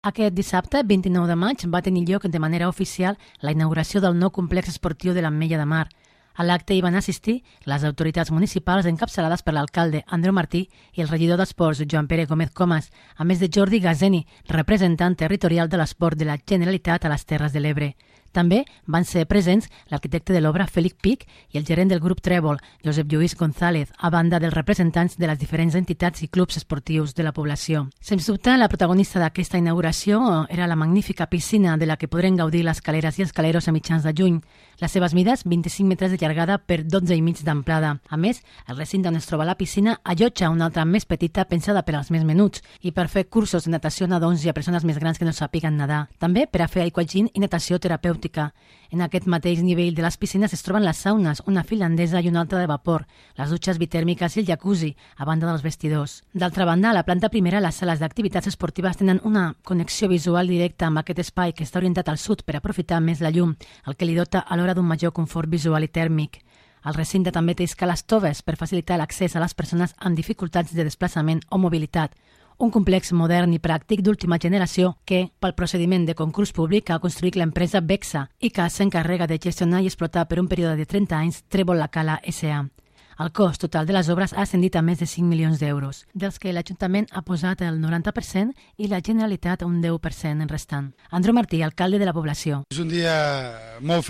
Aquest dissabte, 29 de maig, va tenir lloc de manera oficial la inauguració del nou complex esportiu de l'Ametlla de Mar. A l'acte hi van assistir les autoritats municipals encapçalades per l'alcalde Andreu Martí i el regidor d'Esports Joan Pere Gómez Comas, a més de Jordi Gazeni, representant territorial de l'esport de la Generalitat a les Terres de l'Ebre. També van ser presents l'arquitecte de l'obra Fèlix Pic i el gerent del grup Trèvol, Josep Lluís González, a banda dels representants de les diferents entitats i clubs esportius de la població. Sens dubte, la protagonista d'aquesta inauguració era la magnífica piscina de la que podrem gaudir les caleres i escaleros a mitjans de juny. Les seves mides, 25 metres de llargada per 12,5 d'amplada. A més, el recinte on es troba la piscina allotja una altra més petita pensada per als més menuts i per fer cursos de natació a nadons i a persones més grans que no sàpiguen nedar. També per a fer aquagym i natació terapèutica. En aquest mateix nivell de les piscines es troben les saunes, una finlandesa i una altra de vapor, les dutxes bitèrmiques i el jacuzzi, a banda dels vestidors. D'altra banda, a la planta primera, les sales d'activitats esportives tenen una connexió visual directa amb aquest espai que està orientat al sud per aprofitar més la llum, el que li dota alhora d'un major confort visual i tèrmic. El recinte també té escales toves per facilitar l'accés a les persones amb dificultats de desplaçament o mobilitat. Un complex modern i pràctic d'última generació que, pel procediment de concurs públic, ha construït l'empresa Bexa i que s'encarrega de gestionar i explotar per un període de 30 anys Trèvol La Cala S.A. El cost total de les obres ha ascendit a més de 5 milions d'euros, dels que l'Ajuntament ha posat el 90% i la Generalitat un 10% en restant. Andreu Martí, alcalde de la població. És un dia molt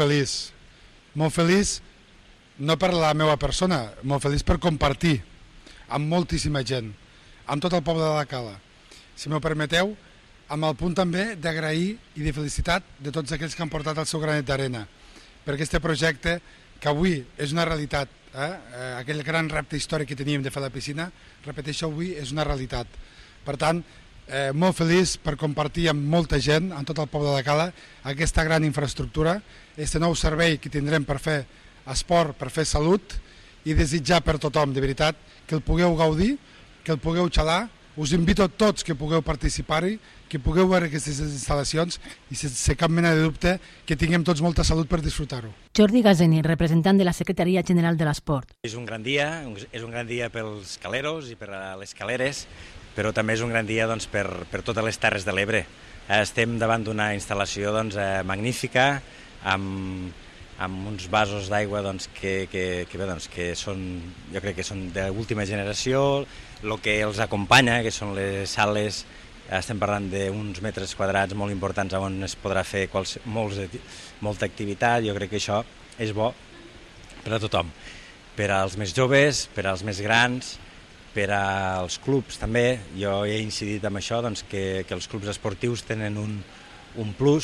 feliç no per la meva persona, molt feliç per compartir amb moltíssima gent, amb tot el poble de la Cala. Si m'ho permeteu, amb el punt també d'agrair i de felicitat de tots aquells que han portat el seu granet d'arena per aquest projecte que avui és una realitat. Aquell gran repte històric que teníem de fer la piscina, repeteixo, avui és una realitat. Per tant, molt feliç per compartir amb molta gent, amb tot el poble de la Cala, aquesta gran infraestructura, aquest nou servei que tindrem per fer esport, per fer salut, i desitjar per tothom, de veritat, que el pugueu gaudir, que el pugueu xalar. Us invito a tots que pugueu participar-hi, que pugueu veure aquestes instal·lacions i sense cap mena de dubte que tinguem tots molta salut per disfrutar-ho. Jordi Gazeni, representant de la Secretaria General de l'Esport. És un gran dia pels caleros i per a les caleres, però també és un gran dia per totes les Terres de l'Ebre. Estem davant d'una instal·lació magnífica, amb uns vasos d'aigua que són, jo crec que són d'última generació. El que els acompanya, que són les sales, estem parlant d'uns metres quadrats molt importants on es podrà fer molta activitat. Jo crec que això és bo per a tothom, per als més joves, per als més grans, per als clubs també. Jo he incidit en això, que els clubs esportius tenen un plus,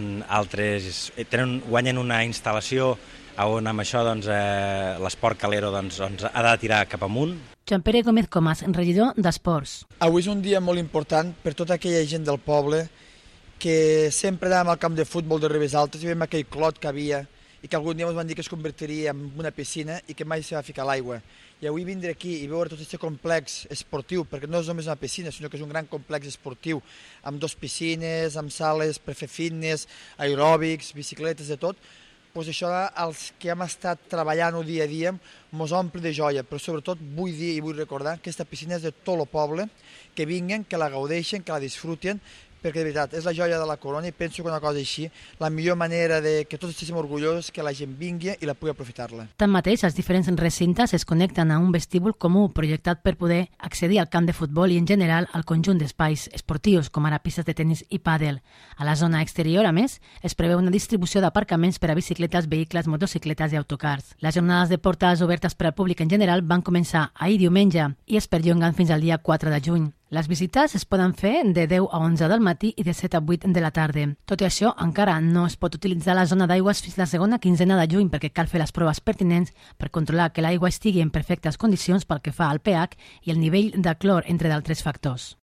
guanyen una instal·lació on amb això l'esport calero ha de tirar cap amunt. Joan Pere Gómez Comas, regidor d'Esports. Avui és un dia molt important per tota aquella gent del poble que sempre anàvem al camp de futbol de Ribes Altes i veiem aquell clot que havia i que algun dia ens van dir que es convertiria en una piscina i que mai se va ficar a l'aigua. I avui vindre aquí i veure tot aquest complex esportiu, perquè no és només una piscina, sinó que és un gran complex esportiu, amb 2 piscines, amb sales per fer fitness, aeròbics, bicicletes, de tot, doncs això, els que hem estat treballant-ho dia a dia, ens omple de joia, però sobretot vull dir i vull recordar que aquesta piscina és de tot el poble, que vinguen, que la gaudeixen, que la disfruten, perquè de veritat és la joia de la corona i penso que una cosa així, la millor manera de que tots estiguem orgullosos és que la gent vingui i la pugui aprofitar-la. Tanmateix, els diferents recintes es connecten a un vestíbul comú projectat per poder accedir al camp de futbol i en general al conjunt d'espais esportius com ara pistes de tenis i pàdel. A la zona exterior, a més, es preveu una distribució d'aparcaments per a bicicletes, vehicles, motocicletes i autocars. Les jornades de portes obertes per al públic en general van començar ahir diumenge i es perllonguen fins al dia 4 de juny. Les visites es poden fer de 10 a 11 del matí i de 7 a 8 de la tarda. Tot i això, encara no es pot utilitzar la zona d'aigües fins la segona quinzena de juny perquè cal fer les proves pertinents per controlar que l'aigua estigui en perfectes condicions pel que fa al pH i el nivell de clor, entre d'altres factors.